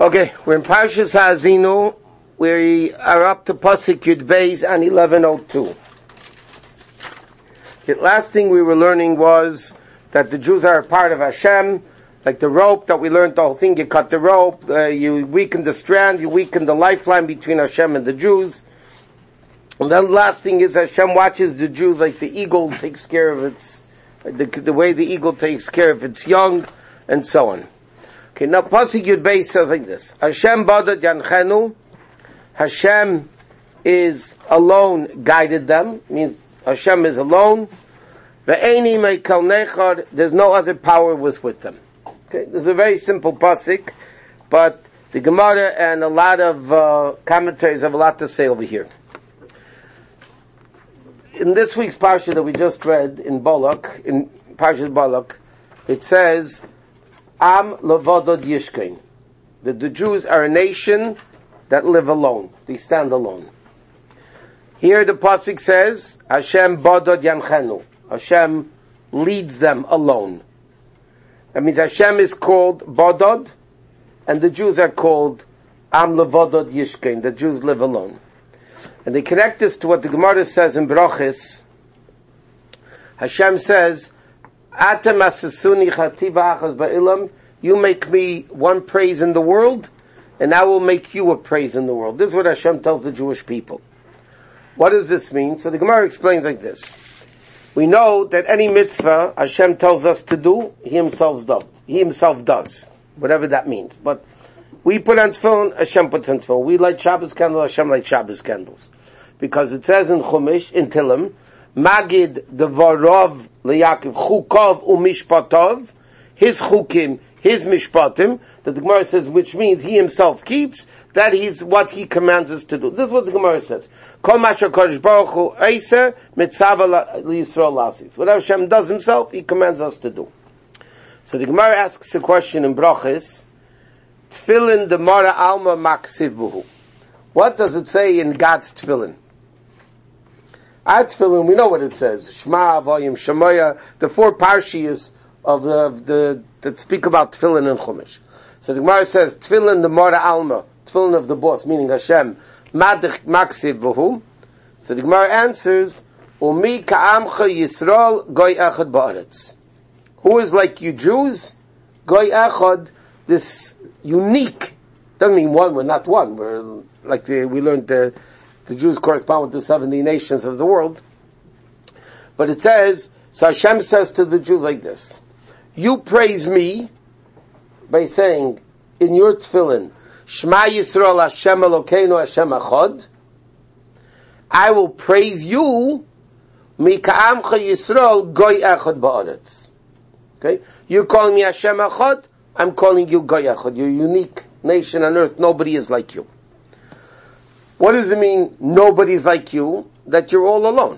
Okay, we're in Parshas Ha'azinu. We are up to Pasuk Yud Beis and 1102. The last thing we were learning was that the Jews are a part of Hashem, like the rope that we learned the whole thing. You cut the rope, you weaken the strand, you weaken the lifeline between Hashem and the Jews. And then the last thing is Hashem watches the Jews like the eagle takes care of its, the way the eagle takes care of its young, and so on. Okay, now Pasuk Yud Beis says like this: Hashem badad yanchenu. Hashem is alone guided them. Means Hashem is alone. Ve'eni meikal nechad. There's no other power was with them. Okay, this is a very simple pasuk, but the Gemara and a lot of commentaries have a lot to say over here. In this week's parsha that we just read in Balak, in Parshas Balak, it says, Am levodod yishkein. That the Jews are a nation that live alone. They stand alone. Here the pasuk says, Hashem bodod yanchenu. Hashem leads them alone. That means Hashem is called bodod, and the Jews are called Am levodod yishkein. The Jews live alone. And they connect this to what the Gemara says in Brachis. Hashem says, Atem asesuni chativa achas ba'ilam. You make me one praise in the world, and I will make you a praise in the world. This is what Hashem tells the Jewish people. What does this mean? So the Gemara explains like this. We know that any mitzvah Hashem tells us to do, He Himself does. Whatever that means. But we put on tefillin, Hashem puts on tefillin. We light Shabbos candles, Hashem lights Shabbos candles. Because it says in Chumash, in Tillim, Magid devarov leYaakov chukov u'mishpatov, his chukim, his mishpatim, that the Gemara says, which means he himself keeps, that is what he commands us to do. This is what the Gemara says. Kol masher kodesh baruch hu eiser mitzava liyisrael lasis. Whatever Hashem does himself, he commands us to do. So the Gemara asks a question in Brachis, Tefillin the Mara Alma Maksiv Buhu. What does it say in God's Tefillin? Our Tefillin, we know what it says. Shema, Avoyim, Shemoya, the four parshiyas of the that speak about Tefillin and Chumash. So the Gemara says, Tefillin the Mara Alma, Tefillin of the boss, meaning Hashem, Madich Maksiv Buhu. So the Gemara answers, Umi Ka'amcha Yisrael Goy Echad Ba'aretz. Who is like you Jews? Goy Echad, this unique, doesn't mean one, we're not one, we're like we learned the Jews correspond with the 70 nations of the world. But it says, so Hashem says to the Jews like this, you praise me by saying in your tefillin, Shema Yisrael Hashem Elokeinu Hashem Echad. I will praise you, Mika'amcha Yisrael Goy Echad Ba'aretz. Okay? You're calling me Hashem Echad, I'm calling you Goy Echad. You're a unique nation on earth. Nobody is like you. What does it mean, nobody's like you? That you're all alone.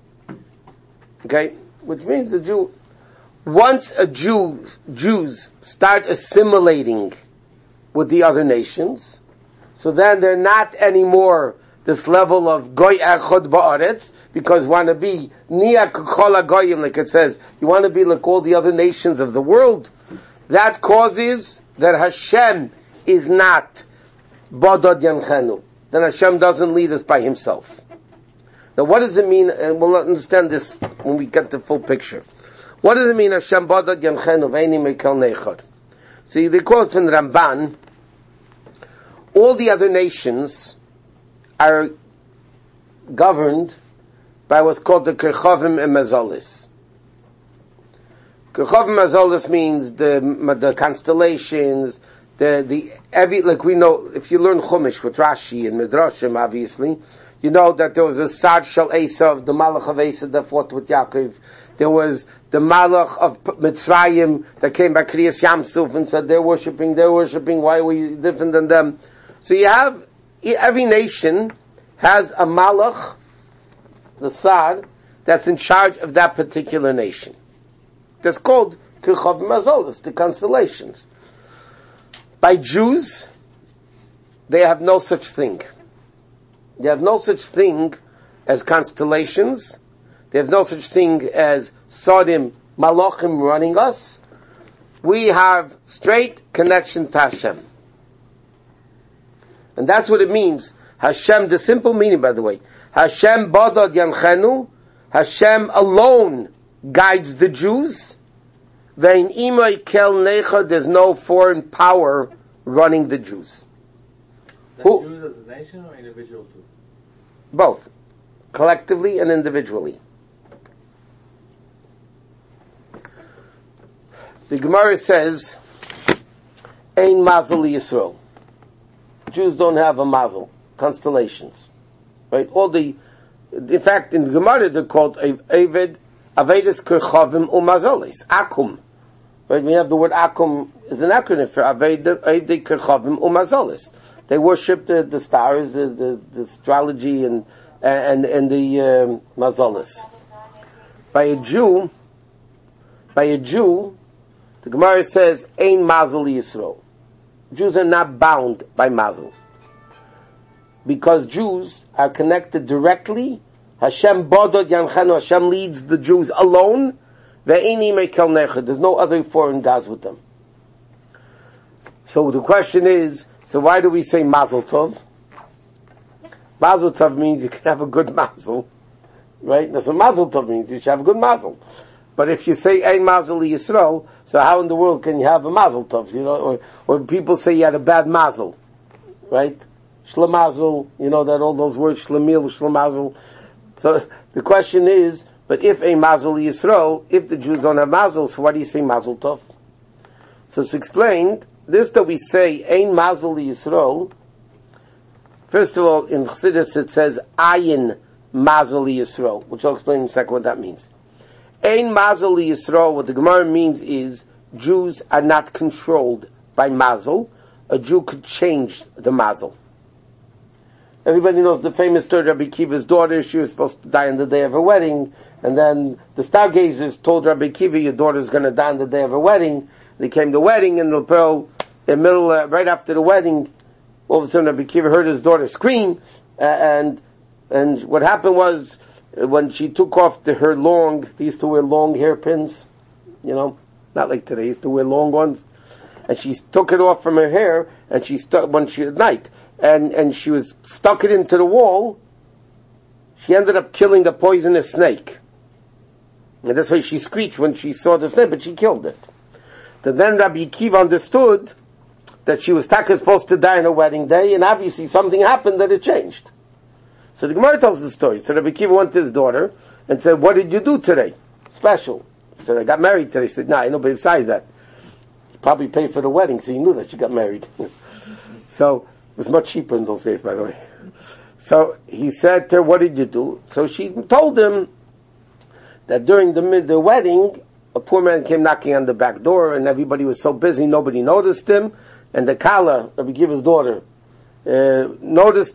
Okay? Which means once Jews start assimilating with the other nations, so then they're not anymore this level of Goy Echad Ba'aretz, because you want to be Niya K'chol HaGoyim, like it says, you want to be like all the other nations of the world. That causes that Hashem is not Bodod Yanchenu. Then Hashem doesn't lead us by Himself. Now what does it mean, and we'll understand this when we get the full picture. What does it mean, Hashem Bodod Yanchenu Ve'eni Mekel Nechad? See, they quote from the Ramban, all the other nations are governed by what's called the Kerchavim and Mazalis. Kerchavim Mazalis means the constellations, like we know, if you learn Chumash with Rashi and Midrashim, obviously, you know that there was a Sad Shal Esav, the Malach of Esav that fought with Yaakov. There was the Malach of Mitzrayim that came by Kriyas Yamsuf and said, they're worshipping, why are we different than them? So you have, every nation has a Malach, the Sad, that's in charge of that particular nation. That's called Kerchavim Mazalis, the constellations. By Jews, they have no such thing. They have no such thing as constellations. They have no such thing as Sodim, Malachim running us. We have straight connection to Hashem. And that's what it means. Hashem, the simple meaning, by the way. Hashem badad yanchenu. Hashem alone guides the Jews. Vein imay kel necha, there's no foreign power running the Jews. The Jews as a nation or individual too? Both. Collectively and individually. The Gemara says, Ein mazel Yisrael. Jews don't have a mazel. Constellations. Right? In fact, in the Gemara they're called Avedis Kerchavim Umazolis. Akum. Right? We have the word Akum is an acronym for Avedis Kerchavim Umazolis. They worship the stars, the astrology and the mazolis. By a Jew, the Gemara says, Ein mazel Yisrael. Jews are not bound by mazel. Because Jews are connected directly. Hashem bodod yanchanu, Hashem leads the Jews alone. Ve'eni mekel nechad. There's no other foreign gods with them. So the question is, so why do we say mazel tov? Mazel tov means you can have a good mazel. Right? That's what mazel tov means. You should have a good mazel. But if you say ein mazel Yisrael, so how in the world can you have a mazel tov? You know, or people say you had a bad mazel. Right? Shlemazel, you know that all those words, shlemil, shlemazel. So the question is, but if a mazel Yisrael, if the Jews don't have mazel, so why do you say mazel tov? So it's explained, this that we say, ein mazel Yisrael, first of all, in Chassidus it says, ayin mazel Yisrael, which I'll explain in a second what that means. Ein mazel Yisrael, what the Gemara means is, Jews are not controlled by mazel. A Jew could change the mazel. Everybody knows the famous story of Rabbi Akiva's daughter. She was supposed to die on the day of her wedding, and then the stargazers told Rabbi Akiva, your daughter's going to die on the day of her wedding. They came to the wedding, and right after the wedding, all of a sudden Rabbi Akiva heard his daughter scream, and what happened was, when she took off they used to wear long hairpins, you know, not like today, they used to wear long ones, and she took it off from her hair, and she stuck, at night, and she stuck it into the wall, she ended up killing a poisonous snake. And that's why she screeched when she saw the snake, but she killed it. So then Rabbi Akiva understood that she was supposed to die on her wedding day, and obviously something happened that it changed. So the Gemara tells the story. So Rabbi Akiva went to his daughter and said, what did you do today? Special. She said, I got married today. She said, no, but besides that, you probably paid for the wedding, so you knew that she got married. So, it was much cheaper in those days, by the way. So, he said to her, what did you do? So she told him that during the wedding, a poor man came knocking on the back door, and everybody was so busy, nobody noticed him, and the Kala, Rabbi Akiva's daughter, noticed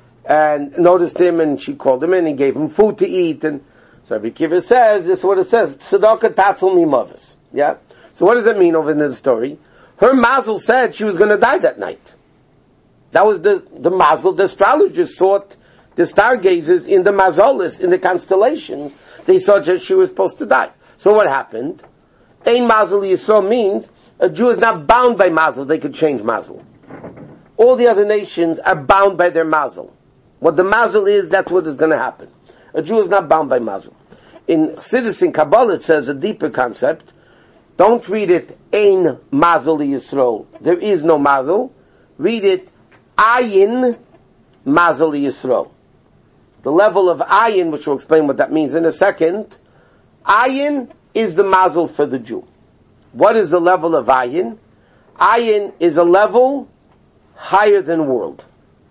him, and she called him in and gave him food to eat, and so Rabbi Akiva says, this is what it says, Tzedakah tatzel mimavis. Yeah? So what does that mean over in the story? Her mazel said she was going to die that night. That was the mazel. The astrologers thought, the stargazers in the mazolis, in the constellation, they thought that she was supposed to die. So what happened? Ein mazel Yisrael means a Jew is not bound by mazel. They could change mazel. All the other nations are bound by their mazel. What the mazel is, that's what is going to happen. A Jew is not bound by mazel. In Chassidus, in Kabbalah, it says a deeper concept. Don't read it, Ein mazel Yisrael. There is no mazel. Read it, Ayin mazel Yisrael. The level of Ayin, which we'll explain what that means in a second, Ayin is the mazel for the Jew. What is the level of Ayin? Ayin is a level higher than world.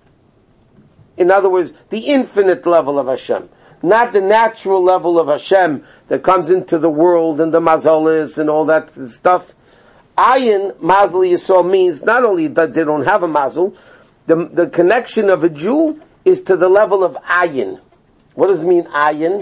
In other words, the infinite level of Hashem. Not the natural level of Hashem that comes into the world and the mazolis and all that stuff. Ayin, mazel Yisrael, means not only that they don't have a mazel, the connection of a Jew is to the level of Ayin. What does it mean, Ayin?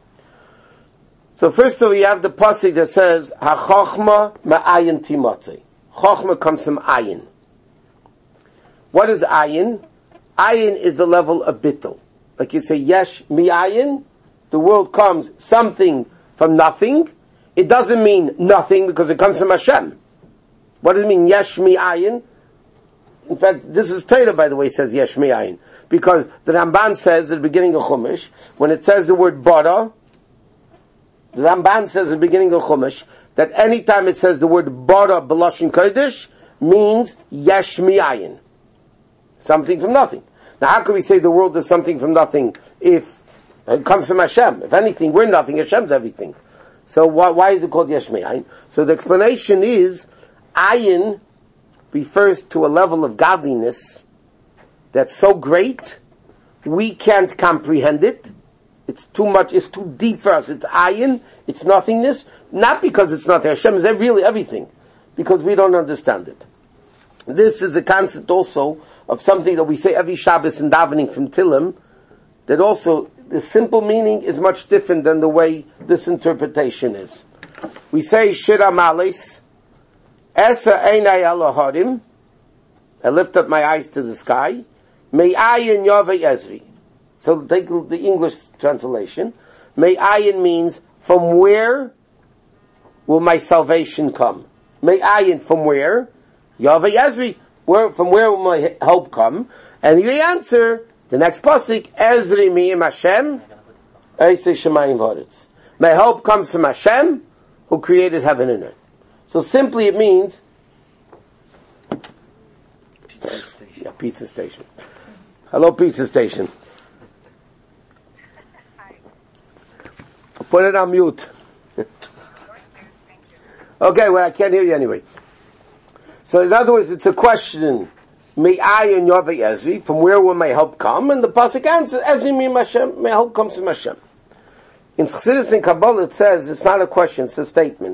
So first of all, you have the pasuk that says, HaChochma ma'ayin timotzi. Chochma comes from Ayin. What is Ayin? Ayin is the level of bittul. Like you say, yesh mi'ayin, the world comes something from nothing. It doesn't mean nothing because it comes from Hashem. What does it mean, yesh mi'ayin? In fact, this is Torah, by the way, says Yesh Mi'ayin. Because the Ramban says at the beginning of Chumash, when it says the word bara, the Ramban says at the beginning of Chumash, that anytime it says the word bara b'lashon kodesh, means Yesh Mi'ayin. Something from nothing. Now how can we say the world is something from nothing if it comes from Hashem? If anything, we're nothing, Hashem's everything. So why is it called Yesh Mi'ayin? So the explanation is, Ayin refers to a level of godliness that's so great, we can't comprehend it. It's too much, it's too deep for us. It's ayin, it's nothingness. Not because it's not there. Hashem is really everything. Because we don't understand it. This is a concept also of something that we say every Shabbos in davening from Tillim, that also the simple meaning is much different than the way this interpretation is. We say Shira Malis, Esa Einai Eloharim, I lift up my eyes to the sky, Me'ayin Yavei Ezri. So take the English translation. Me'ayin means, from where will my salvation come? Me'ayin, from where? Yavei Ezri, from where will my help come? And the answer, the next pasuk, Ezri mi'im Hashem, Eisei Shemayim V'aretz. My help comes from Hashem, who created heaven and earth. So simply it means, pizza station. Hello, pizza station. Put it on mute. Okay, well, I can't hear you anyway. So in other words, it's a question, Me'ayin Yavei Ezri, from where will my help come? And the pasuk answers, Ezri mi'im Hashem, my help comes from Hashem. In Chassidus and Kabbalah it says, it's not a question, it's a statement.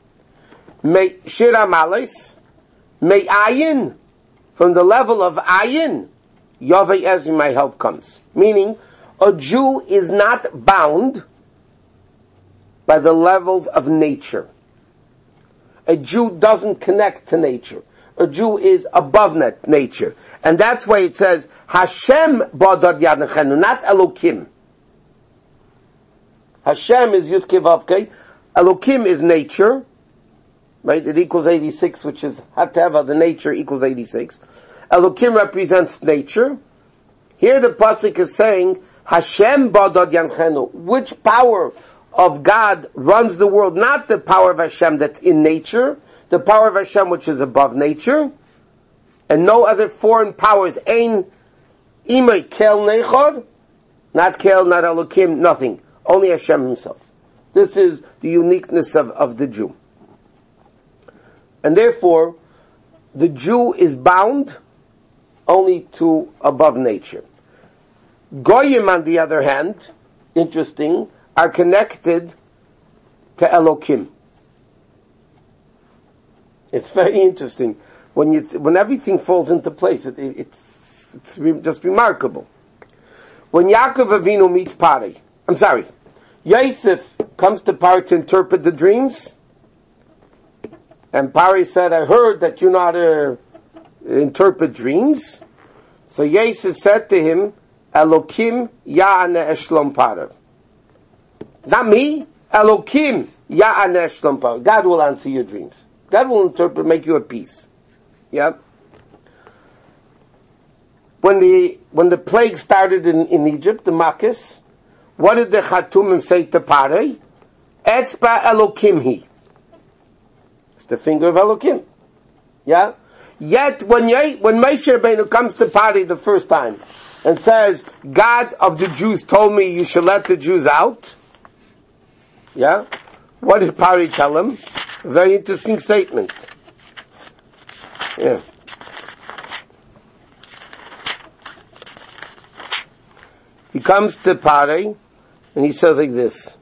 Shira Malis, Me'ayin, from the level of Ayin, Yavei Ezri, my help comes. Meaning, a Jew is not bound by the levels of nature. A Jew doesn't connect to nature. A Jew is above nature. And that's why it says, Hashem badad yad nechenu, not Elokim. Hashem is Yud Kei Vav Kei. Elokim is nature. Right? It equals 86, which is Hateva, the nature equals 86. Elokim represents nature. Here the pasuk is saying, Hashem badad yanchenu. Which power of God runs the world? Not the power of Hashem that's in nature, the power of Hashem which is above nature, and no other foreign powers. Ein imay kel nechad, not kel, not Elokim, nothing. Only Hashem himself. This is the uniqueness of the Jew. And therefore, the Jew is bound only to above nature. Goyim, on the other hand, interesting, are connected to Elokim. It's very interesting. When everything falls into place, it's just remarkable. When Yaakov Avinu meets Pari, Yosef comes to Pari to interpret the dreams, and Pari said, I heard that you know how to interpret dreams. So Yosef said to him, Elokim ya'aneh eshlom Pari. Not me, Elokim ya'aneh eshlom Pari. God will answer your dreams. God will interpret, make you at peace. Yeah? When the plague started in Egypt, the Makkos, what did the Chatumim say to Pari? Etzba Elokim hi. It's the finger of Elokim. Yeah? Yet, when Moshe Rabbeinu comes to Pari the first time, and says, God of the Jews told me you should let the Jews out, yeah? What did Pari tell him? A very interesting statement. Yeah. He comes to Pari, and he says like this.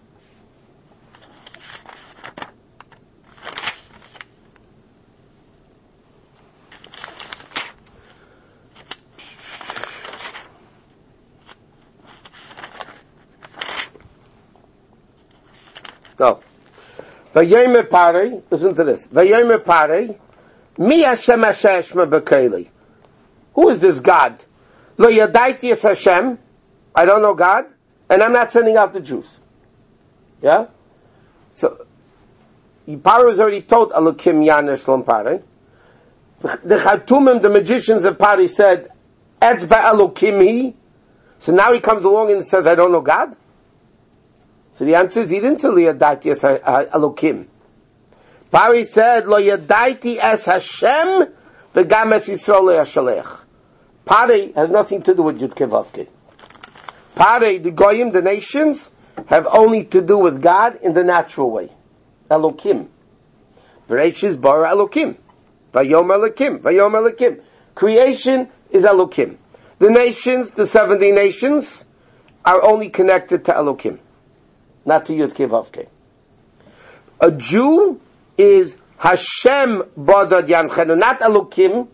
Go. Vayomer Pari, listen to this. Vayomer Pari, Mi Hashem Hasheshma B'Keili. Who is this God? Lo Yadaiti Es Hashem. I don't know God, and I'm not sending out the Jews. Yeah? So, Pari was already told, Elokim Yan Eshlom Pari. The Khartoumim, the magicians of Pari said, Etzba Elokim hi. So now he comes along and says, I don't know God? So the answer is, he didn't say, Lo Yadaiti es Elokim. Pari said, Lo Yadaiti es Hashem, v'gam es Yisrael lo yashalech. Pari has nothing to do with Yud Kei Vav Kei. Pari, the Goyim, the nations, have only to do with God in the natural way. Elokim. Bereshis bara Elokim. Vayom Elokim. Vayom Elokim. Creation is Elokim. The nations, the 70 nations, are only connected to Elokim, not to Yud Kei Vav Kei. A Jew is Hashem Badad Yanchenu, not Elokim.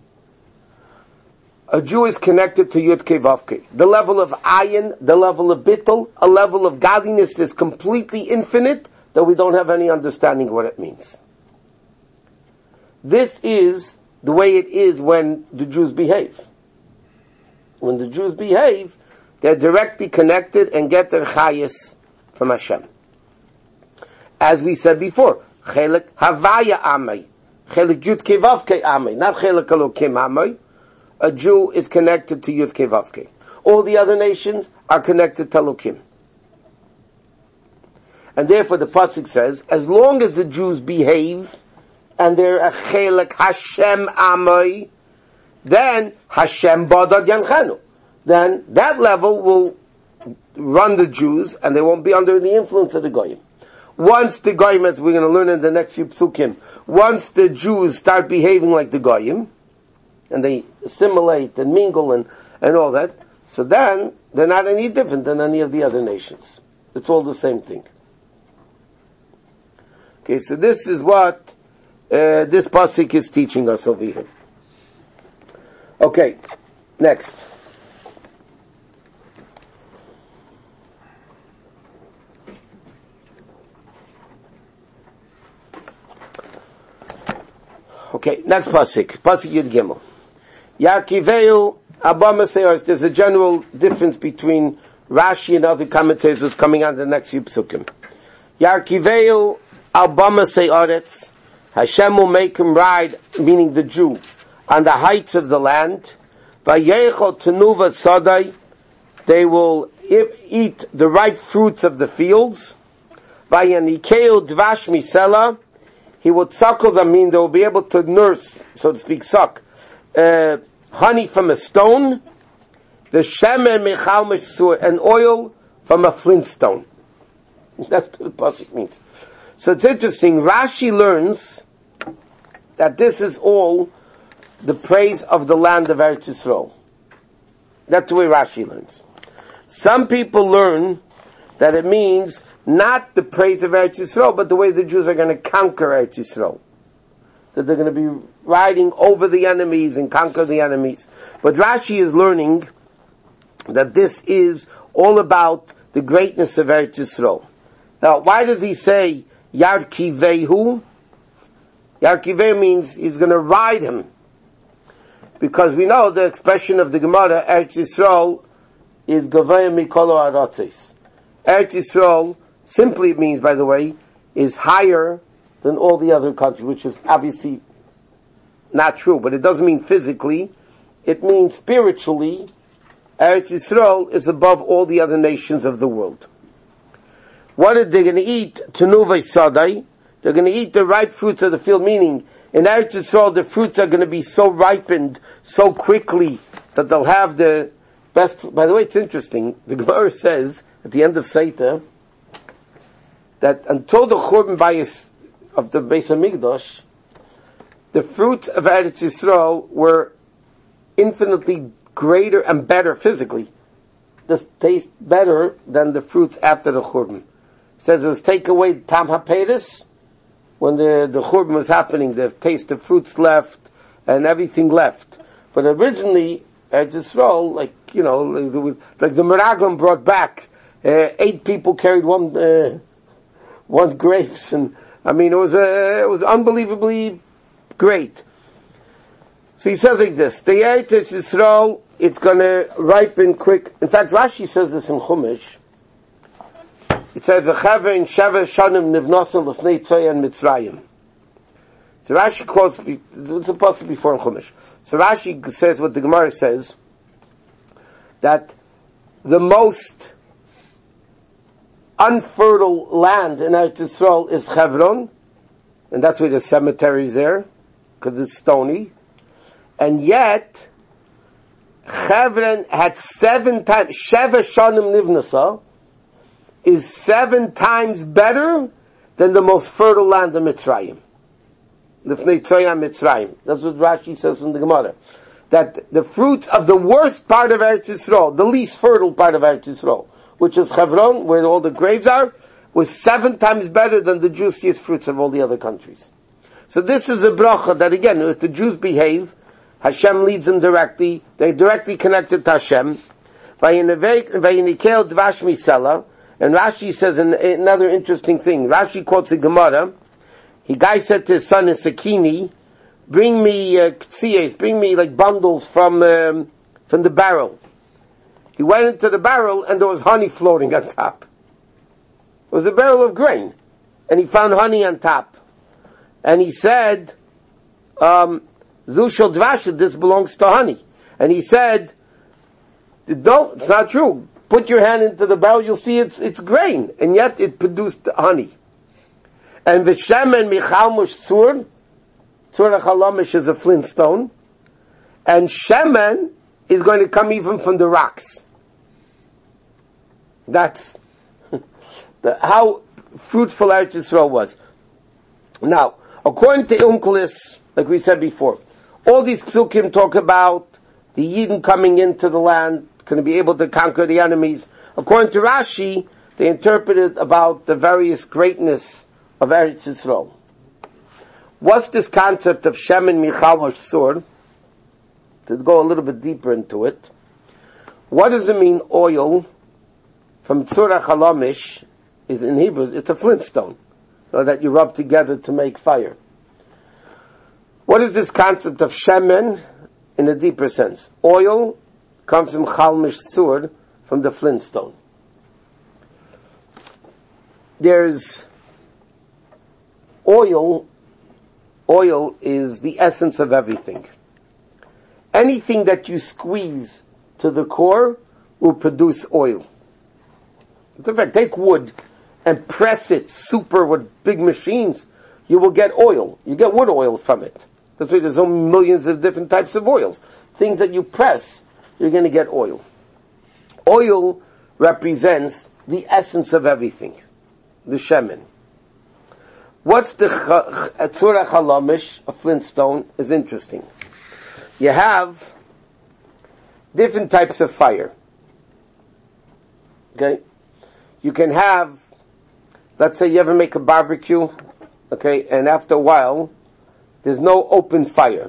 A Jew is connected to Yud Kei Vav Kei. The level of ayin, the level of bittul, a level of godliness is completely infinite, that we don't have any understanding what it means. This is the way it is when the Jews behave. When the Jews behave, they're directly connected and get their chayas from Hashem. As we said before, Chelik Havaya Amay, Chelik Yud Kei Vav Kei Amay, not Chelik Elokim Amay. A Jew is connected to Yud Kei Vav Kei. All the other nations are connected to Elokim. And therefore the pasuk says, as long as the Jews behave, and they're a Chelik Hashem Amay, then Hashem Badad Yanchenu. Then that level will run the Jews, and they won't be under the influence of the Goyim. Once the Goyim, as we're going to learn in the next few psukim, once the Jews start behaving like the Goyim, and they assimilate and mingle and all that, so then they're not any different than any of the other nations. It's all the same thing. Okay, so this is what this pasuk is teaching us over here. Okay, next. Okay, next pasuk. Pasuk Yud Gimel. Yarkiveu Abama Seyars. There's a general difference between Rashi and other commentators who's coming on the next few psukim. Yarkiveu Abama Seyarets. Hashem will make him ride, meaning the Jew, on the heights of the land. Vayechol tenuva sadai. They will eat the ripe fruits of the fields. Vayanikeu dvash misela. He will suckle them, mean they will be able to nurse, so to speak, suck, honey from a stone, the shemen mechal meshur, and oil from a flintstone. That's what the pasuk means. So it's interesting, Rashi learns that this is all the praise of the land of Eretz Yisrael. That's the way Rashi learns. Some people learn that it means not the praise of Eretz Yisrael, but the way the Jews are going to conquer Eretz Yisrael. That they're going to be riding over the enemies and conquer the enemies. But Rashi is learning that this is all about the greatness of Eretz Yisrael. Now, why does he say Yarkivehu? Yarkivehu means he's going to ride him. Because we know the expression of the Gemara, Eretz Yisrael, is Gavaya Mikolo Aratzis. Eretz Yisrael simply means, by the way, is higher than all the other countries, which is obviously not true, but it doesn't mean physically. It means spiritually, Eretz Yisrael is above all the other nations of the world. What are they going to eat? Tenuvei sadai. They're going to eat the ripe fruits of the field, meaning in Eretz Yisrael the fruits are going to be so ripened so quickly that they'll have the best. By the way, it's interesting. The Gemara says at the end of Seita that until the Churban Bayis of the Beis HaMikdash, the fruits of Eretz Yisrael were infinitely greater and better physically. This taste better than the fruits after the Churban. It says it was take away Tam HaPeres. When the Churban was happening, the taste of fruits left and everything left. But originally, Eretz Yisrael, like the Meraglim brought back, 8 people carried one grapes, and I mean it was unbelievably great. So he says like this: the Eretz Yisrael, it's going to ripen quick. In fact, Rashi says this in Chumash. It says, "V'chaver in sheva shanim nivnosel l'fnei tzoyan Mitzrayim." So Rashi quotes, it's supposed to be before in Chumash. So Rashi says what the Gemara says, that the most unfertile land in Eretz Yisrael is Hebron, and that's why the cemetery is there, because it's stony. And yet, Hebron had 7 times, Sheva Shanim Nivnasa, is 7 times better than the most fertile land of Mitzrayim. Lifnei Tzoyam Mitzrayim. That's what Rashi says in the Gemara. That the fruits of the worst part of Eretz Yisrael, the least fertile part of Eretz Yisrael, which is Hebron, where all the graves are, was 7 times better than the juiciest fruits of all the other countries. So this is a bracha that again, if the Jews behave, Hashem leads them directly, they're directly connected to Hashem. Vayinikel dvash misela, and Rashi says another interesting thing. Rashi quotes a Gemara. He guy said to his son Sakini, bring me ktsiyes, bring me like bundles from the barrel. He went into the barrel and there was honey floating on top. It was a barrel of grain, and he found honey on top. And he said, Zushal Dvash, this belongs to honey. And he said, no, it's not true. Put your hand into the barrel, you'll see it's grain, and yet it produced honey. And V'shemen Michalmush Tzur Chalamish is a flintstone, and Shemen is going to come even from the rocks. That's how fruitful Eretz Yisrael was. Now, according to Onkelos, like we said before, all these psukim talk about the Yidden coming into the land, going to be able to conquer the enemies. According to Rashi, they interpreted about the various greatness of Eretz Yisrael. What's this concept of Shemen Michal Tzur? To go a little bit deeper into it, what does it mean oil from Tzur Chalamish is in Hebrew, it's a flintstone that you rub together to make fire. What is this concept of Shemen in a deeper sense? Oil comes from Chalmish Tzur, from the flintstone. There's oil is the essence of everything. Anything that you squeeze to the core will produce oil. In fact, take wood and press it super with big machines, you will get oil. You get wood oil from it. That's why there's so millions of different types of oils. Things that you press, you're going to get oil. Oil represents the essence of everything. The shemen. What's the tzura chalamish, a flintstone, is interesting. You have different types of fire. Okay? You can have, let's say you ever make a barbecue, okay, and after a while, there's no open fire.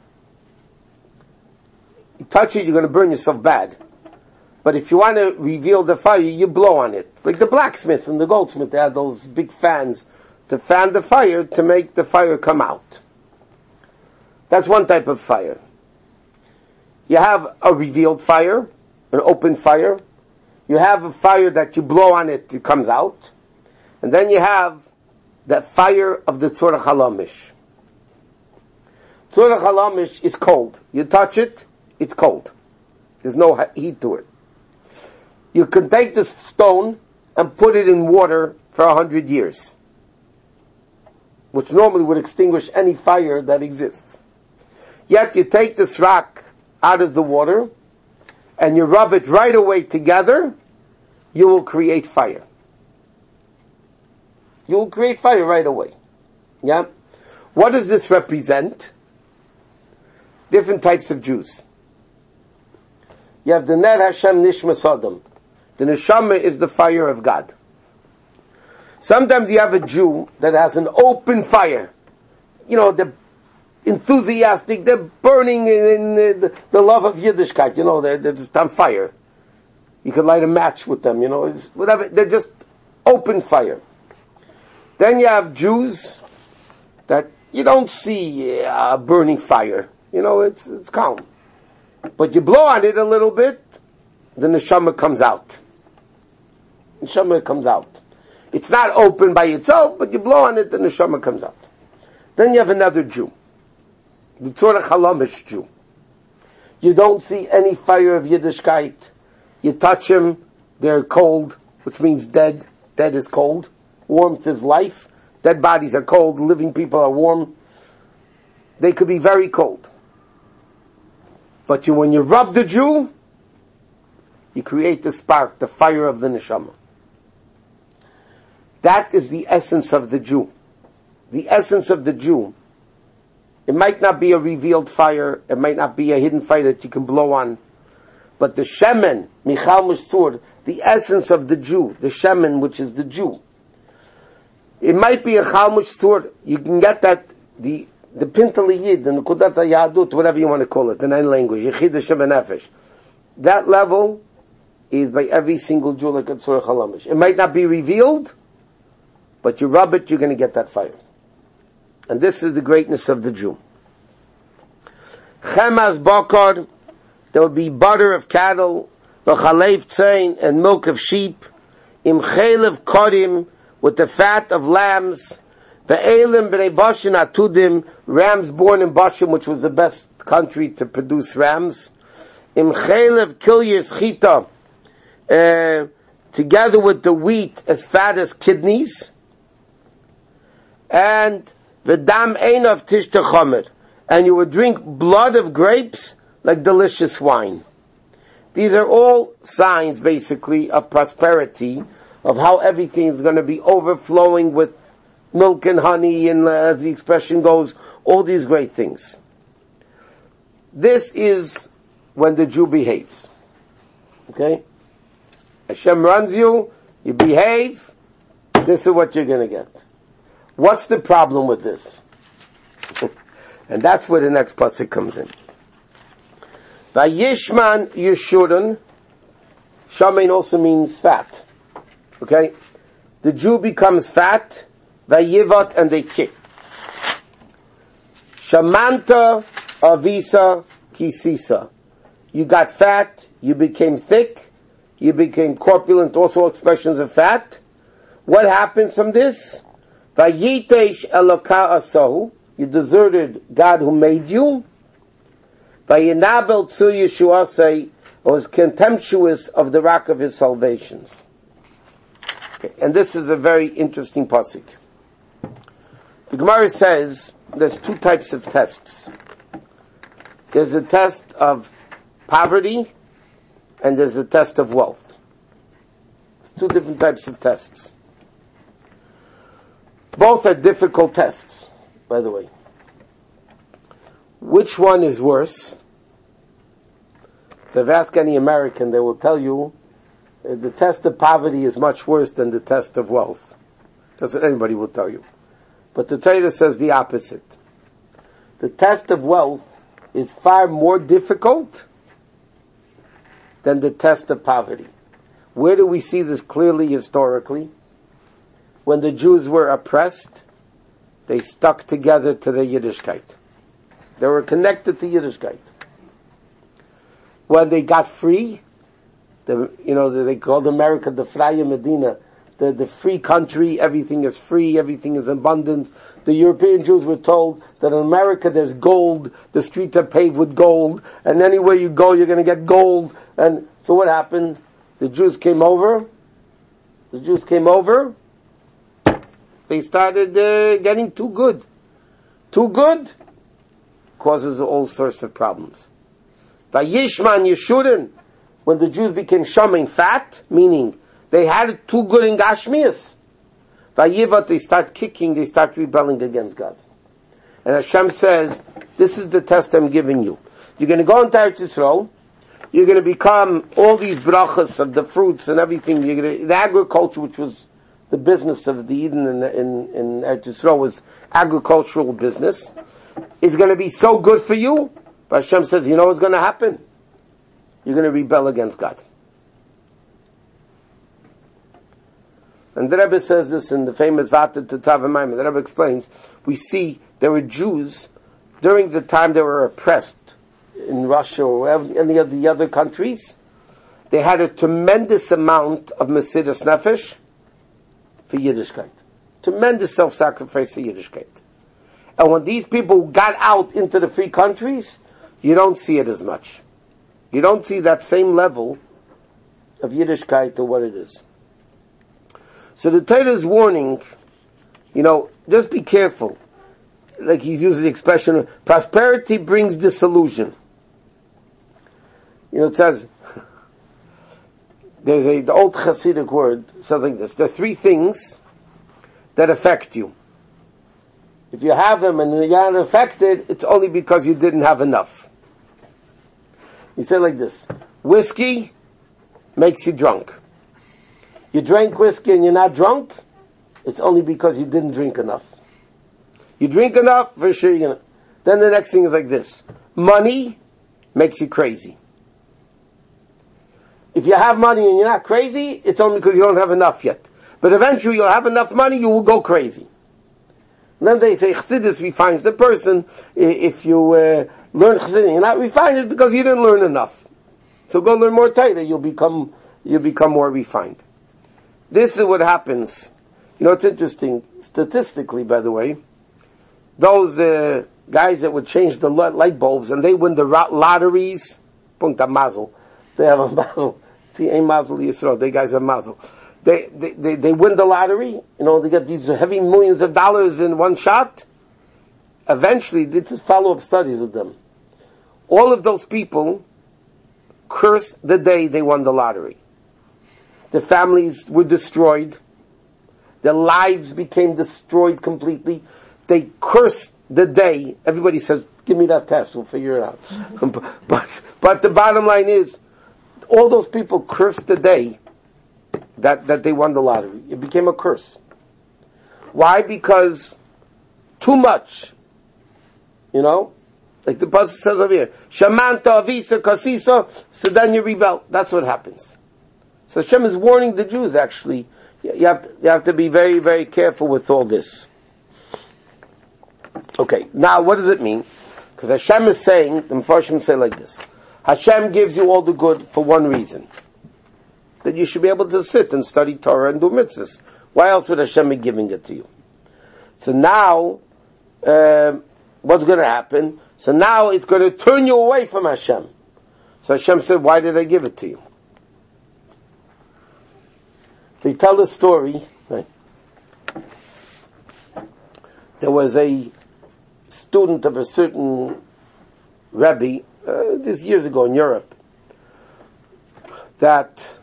You touch it, you're going to burn yourself bad. But if you want to reveal the fire, you blow on it. Like the blacksmith and the goldsmith, they had those big fans to fan the fire to make the fire come out. That's one type of fire. You have a revealed fire, an open fire. You have a fire that you blow on it, it comes out. And then you have the fire of the Tzura Chalamish. Tzura Chalamish is cold. You touch it, it's cold. There's no heat to it. You can take this stone and put it in water for 100 years, which normally would extinguish any fire that exists. Yet you take this rock out of the water and you rub it right away together, you will create fire. You will create fire right away. Yeah? What does this represent? Different types of Jews. You have the Ner Hashem Nishmas Adam. The Neshama is the fire of God. Sometimes you have a Jew that has an open fire. You know, they're enthusiastic, they're burning in the love of Yiddishkeit, you know, they're just on fire. You could light a match with them, you know, it's whatever, they're just open fire. Then you have Jews that you don't see a burning fire. You know, it's calm. But you blow on it a little bit, the neshama comes out. Neshama comes out. It's not open by itself, but you blow on it, the neshama comes out. Then you have another Jew, the Tzorah Chalamish Jew. You don't see any fire of Yiddishkeit. You touch them, they're cold, which means dead. Dead is cold. Warmth is life. Dead bodies are cold. Living people are warm. They could be very cold. But when you rub the Jew, you create the spark, the fire of the neshama. That is the essence of the Jew. The essence of the Jew. It might not be a revealed fire. It might not be a hidden fire that you can blow on. But the shemen, Michal Mustur, the essence of the Jew, the shemen, which is the Jew. It might be a Chal Mustur. You can get that, the Pintali Yid, the Nekudat Yadut, whatever you want to call it, in any language, Yechid Hashem Nefesh. That level is by every single Jew like a Tzorah Chalamish. It might not be revealed, but you rub it, you're going to get that fire. And this is the greatness of the Jew. Chemaz Bakar, there will be butter of cattle, v'chalev tzain, and milk of sheep, im chelev korim, with the fat of lambs, ve'elim b'nei Bashan atudim, rams born in Bashan, which was the best country to produce rams, im chelev kilyas chita, together with the wheat as fat as kidneys, and v'dam einav tishta chomer, and you would drink blood of grapes like delicious wine. These are all signs, basically, of prosperity, of how everything is going to be overflowing with milk and honey, and as the expression goes, all these great things. This is when the Jew behaves. Okay? Hashem runs you, you behave, this is what you're going to get. What's the problem with this? And that's where the next pasuk comes in. Vayishman Yeshurun, Shamein also means fat. Okay? The Jew becomes fat, Vayivat, and they kick. Shamanta Avisa Kisisa. You got fat, you became thick, you became corpulent, also expressions of fat. What happens from this? Vayitesh Eloka Asahu. You deserted God who made you. Vayinabel Tzu Yeshuasei, was contemptuous of the rock of his salvations. Okay, and this is a very interesting pasuk. The Gemara says there's two types of tests. There's a test of poverty and there's a test of wealth. It's two different types of tests. Both are difficult tests, by the way. Which one is worse? So if you ask any American, they will tell you the test of poverty is much worse than the test of wealth. That's what anybody will tell you. But the Torah says the opposite. The test of wealth is far more difficult than the test of poverty. Where do we see this clearly historically? When the Jews were oppressed, they stuck together to their Yiddishkeit. They were connected to Yiddishkeit. When they got free, they called America the Freie Medina, the free country, everything is free, everything is abundant. The European Jews were told that in America there's gold, the streets are paved with gold, and anywhere you go you're going to get gold. And so what happened? The Jews came over, they started getting too good. Too good causes all sorts of problems. Vayishman Yeshurun, when the Jews became shamin, fat, meaning they had it too good in Gashmias. Vayivat, they start kicking, they start rebelling against God. And Hashem says, this is the test I'm giving you. You're going to go into Eretz Yisrael, you're going to become all these brachas of the fruits and everything. The agriculture, which was the business of the Eden in Eretz Yisrael, was agricultural business, is going to be so good for you. But Hashem says, you know what's going to happen? You're going to rebel against God. And the Rebbe says this in the famous Vata Tetav Maimon. The Rebbe explains, we see there were Jews, during the time they were oppressed in Russia or any of the other countries, they had a tremendous amount of Mesiras Nefesh for Yiddishkeit. Tremendous self-sacrifice for Yiddishkeit. And when these people got out into the free countries, you don't see it as much. You don't see that same level of Yiddishkeit to what it is. So the Torah is warning, just be careful. Like he's using the expression, prosperity brings disillusion. It says, the old Hasidic word says like this: there are three things that affect you. If you have them and you're not affected, it's only because you didn't have enough. He said like this: whiskey makes you drunk. You drank whiskey and you're not drunk, it's only because you didn't drink enough. You drink enough, for sure you're gonna. Then the next thing is like this: money makes you crazy. If you have money and you're not crazy, it's only because you don't have enough yet. But eventually you'll have enough money, you will go crazy. And then they say Chassidus refines the person. If you learn Chassidus, you're not refined, it's because you didn't learn enough. So go learn more Torah, you'll become more refined. This is what happens. It's interesting, statistically, by the way, those guys that would change the light bulbs and they win the lotteries, punta mazel, they have a mazel. See, ain't mazel Yisrael, they guys have mazel. They win the lottery, they get these heavy millions of dollars in one shot. Eventually, this is follow-up studies with them. All of those people curse the day they won the lottery. Their families were destroyed. Their lives became destroyed completely. They cursed the day. Everybody says, give me that test, we'll figure it out. but the bottom line is, all those people cursed the day that they won the lottery. It became a curse. Why? Because too much. Like the pasuk says over here, Shamanta avisa kasisa, so then you rebel. That's what happens. So Hashem is warning the Jews, actually. You have to be very, very careful with all this. Okay, now what does it mean? Because Hashem is saying, the Mepharshim say like this: Hashem gives you all the good for one reason. That you should be able to sit and study Torah and do mitzvahs. Why else would Hashem be giving it to you? So now, what's going to happen? So now it's going to turn you away from Hashem. So Hashem said, why did I give it to you? They tell the story, right? There was a student of a certain Rebbe, this years ago in Europe, that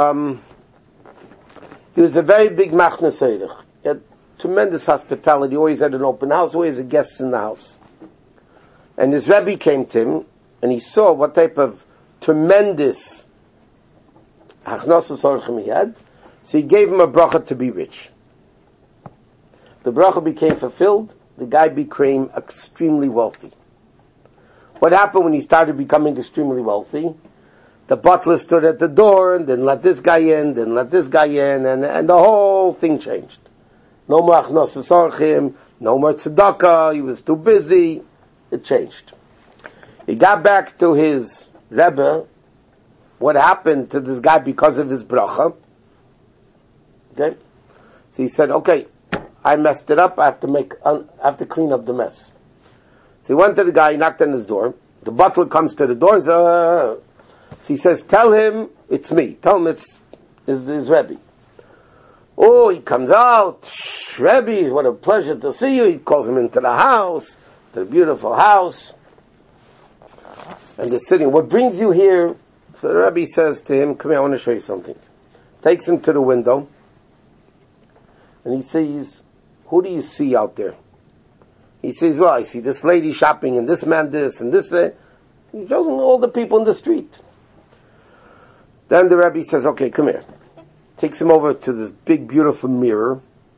he was a very big machna seirich. He had tremendous hospitality, always had an open house, always had guests in the house. And his Rebbe came to him, and he saw what type of tremendous hachnosas orchim he had, so he gave him a bracha to be rich. The bracha became fulfilled, the guy became extremely wealthy. What happened when he started becoming extremely wealthy? The butler stood at the door and didn't let this guy in, didn't let this guy in, and the whole thing changed. No more achnosas orchim, no more tzedakah, he was too busy. It changed. He got back to his Rebbe, what happened to this guy because of his bracha. Okay? So he said, okay, I messed it up, I have to clean up the mess. So he went to the guy, he knocked on his door, the butler comes to the door and says, so he says, tell him it's me. Tell him it's his Rebbe. Oh, he comes out, Rebbe, what a pleasure to see you. He calls him into the house, the beautiful house. And they're sitting, what brings you here? So the Rebbe says to him, come here, I want to show you something. Takes him to the window, and he says, who do you see out there? He says, well, I see this lady shopping, and this man this, and this, that. He shows him all the people in the street. Then the Rebbe says, okay, come here. Takes him over to this big, beautiful mirror,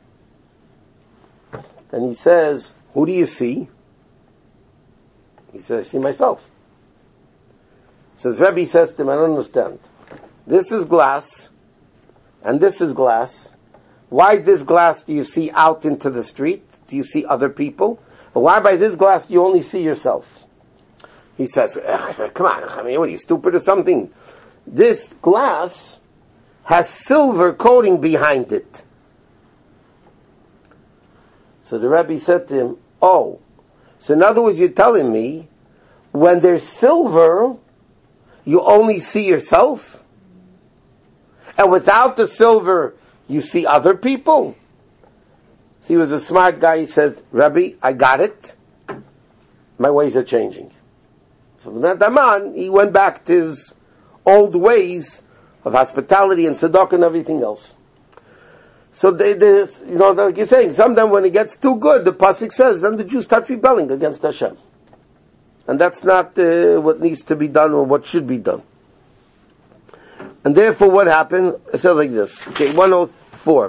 and he says, who do you see? He says, I see myself. So his Rebbe says to him, I don't understand. This is glass, and this is glass. Why this glass do you see out into the street? Do you see other people? But why by this glass do you only see yourself? He says, come on, I mean, what are you, stupid or something? This glass has silver coating behind it. So the Rebbe said to him, oh, So in other words, you're telling me, when there's silver, you only see yourself? And without the silver, you see other people? So he was a smart guy. He says, Rabbi, I got it. My ways are changing. So from that time on, he went back to his old ways of hospitality and tzedakah and everything else. So like you're saying, sometimes when it gets too good, the pasuk says, then the Jews start rebelling against Hashem. And that's not what needs to be done or what should be done. And therefore what happened? It says like this. Okay, 104.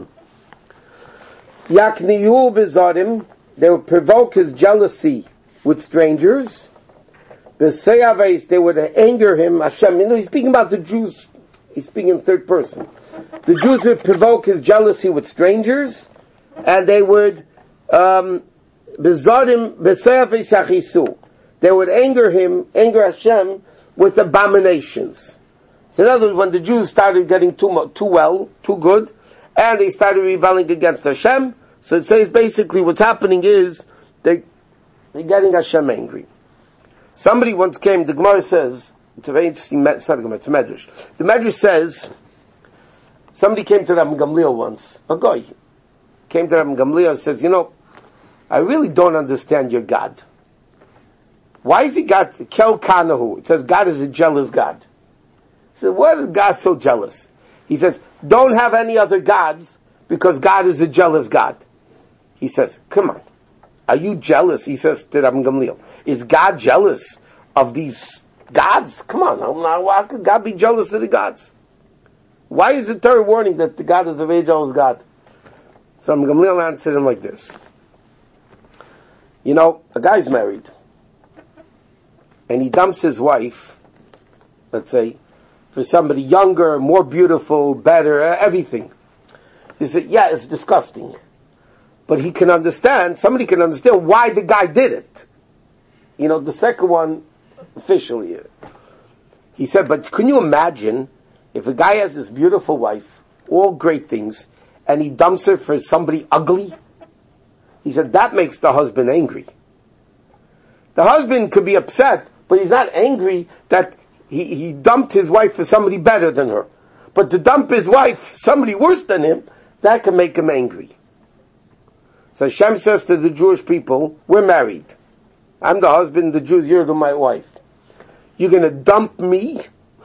Yakniyu bezarim, they would provoke his jealousy with strangers. B'seyaves, they would anger him. Hashem, he's speaking about the Jews. He's speaking in third person. The Jews would provoke his jealousy with strangers, and they would bezarim b'seyaves yachisu. They would anger Hashem with abominations. So in other words, when the Jews started getting too good, and they started rebelling against Hashem, so it says basically what's happening is they're getting Hashem angry. Somebody once came, the Gemara says, it's a very interesting, it's not a Gemara, it's a Medrash. The Medrash says, somebody came to Rabbi Gamliel once, a guy, came to Rabbi Gamliel and says, I really don't understand your God. Why is he God, Kel Kanahu? It says God is a jealous God. He said, why is God so jealous? He says, don't have any other gods because God is a jealous God. He says, come on. Are you jealous? He says to Rabbi Gamliel, is God jealous of these gods? Come on. Why could God be jealous of the gods? Why is the Torah warning that the God is a very jealous God? So Rabbi Gamliel answered him like this. A guy's married. And he dumps his wife, let's say, for somebody younger, more beautiful, better, everything. He said, yeah, it's disgusting. But somebody can understand why the guy did it. The second one, officially. He said, but can you imagine if a guy has this beautiful wife, all great things, and he dumps her for somebody ugly? He said, that makes the husband angry. The husband could be upset, but he's not angry that he dumped his wife for somebody better than her. But to dump his wife for somebody worse than him, that can make him angry. So Hashem says to the Jewish people, we're married. I'm the husband, the Jews, you're my wife. You're gonna dump me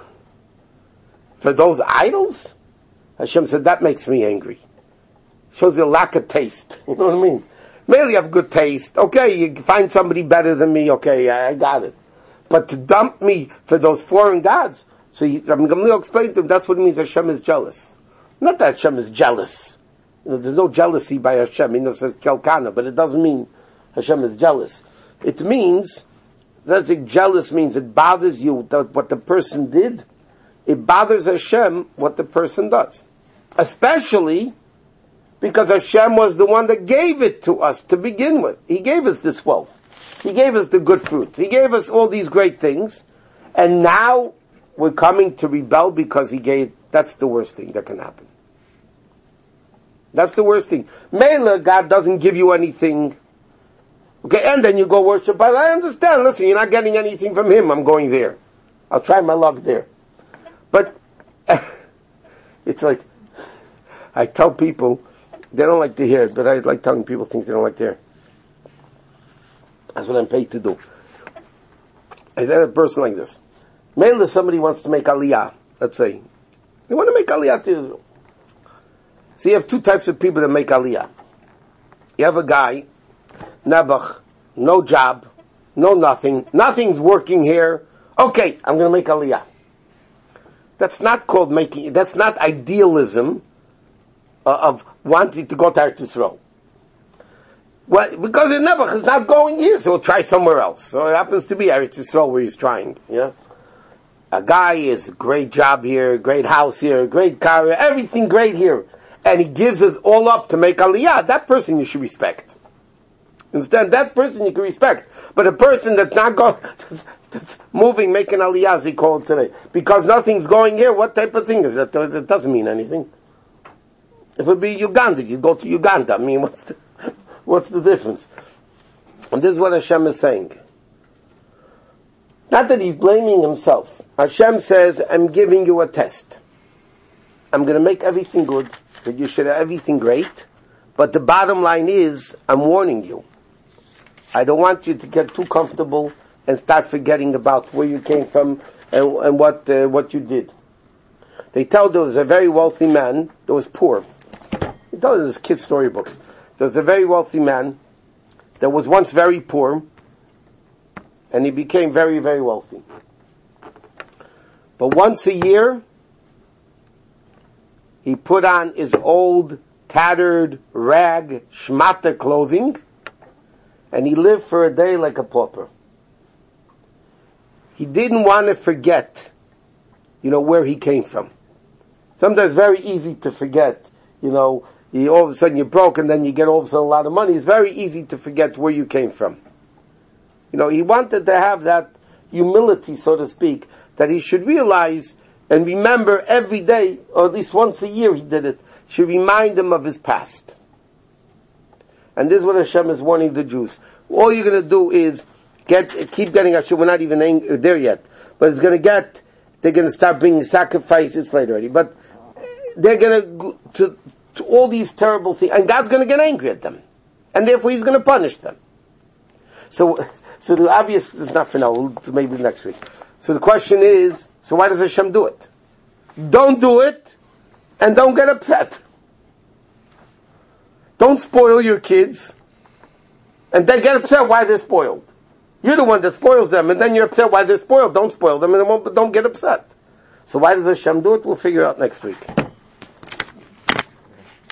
for those idols? Hashem said, that makes me angry. Shows you a lack of taste. You know what I mean? Maybe you have good taste. Okay, you find somebody better than me. Okay, I got it. But to dump me for those foreign gods. So Rabbi Gamliel explained to him, that's what it means Hashem is jealous. Not that Hashem is jealous. There's no jealousy by Hashem. It says Kelkana, but it doesn't mean Hashem is jealous. It means, that's what jealous means. It bothers you what the person did. It bothers Hashem what the person does. Especially because Hashem was the one that gave it to us to begin with. He gave us this wealth. He gave us the good fruits. He gave us all these great things. And now we're coming to rebel because that's the worst thing that can happen. That's the worst thing. Mela, God doesn't give you anything. Okay, and then you go worship. But I understand, listen, you're not getting anything from Him. I'm going there. I'll try my luck there. But, it's like, I tell people, they don't like to hear it, but I like telling people things they don't like to hear. That's what I'm paid to do. I said a person like this. Mela, somebody wants to make aliyah, let's say. They want to make aliyah to Israel. So you have two types of people that make aliyah. You have a guy, Nebuch, no job, no nothing, nothing's working here. Okay, I'm going to make aliyah. That's not called making, that's not idealism of wanting to go to Eretz Yisrael. Well, because the Nebuch is not going here, so he'll try somewhere else. So it happens to be Eretz Yisrael where he's trying, A guy is a great job here, great house here, great car here, everything great here. And he gives us all up to make aliyah. That person you should respect. Understand? That person you can respect. But a person that's not going, that's moving, making aliyah, as we call it today. Because nothing's going here, what type of thing is that? That doesn't mean anything. If it would be Uganda, you'd go to Uganda. I mean, what's the difference? And this is what Hashem is saying. Not that he's blaming himself. Hashem says, I'm giving you a test. I'm going to make everything good, that you should have everything great, but the bottom line is, I'm warning you. I don't want you to get too comfortable and start forgetting about where you came from and what you did. They tell there was a very wealthy man that was poor. They tell in his kids' storybooks. There was a very wealthy man that was once very poor, and he became very, very wealthy. But once a year, he put on his old, tattered, rag, shmata clothing, and he lived for a day like a pauper. He didn't want to forget, where he came from. Sometimes it's very easy to forget, all of a sudden you're broke and then you get all of a sudden a lot of money. It's very easy to forget where you came from. He wanted to have that humility, so to speak, that he should realize and remember every day, or at least once a year he did it, should remind him of his past. And this is what Hashem is warning the Jews. All you're going to do is keep getting Hashem. We're not even there yet, but they're going to start bringing sacrifices. It's late already, but they're going to go to all these terrible things, and God's going to get angry at them, and therefore He's going to punish them. So the obvious is not for now. Maybe next week. So the question is, so why does Hashem do it? Don't do it, and don't get upset. Don't spoil your kids, and then get upset why they're spoiled. You're the one that spoils them, and then you're upset why they're spoiled. Don't spoil them, and don't get upset. So why does Hashem do it? We'll figure out next week.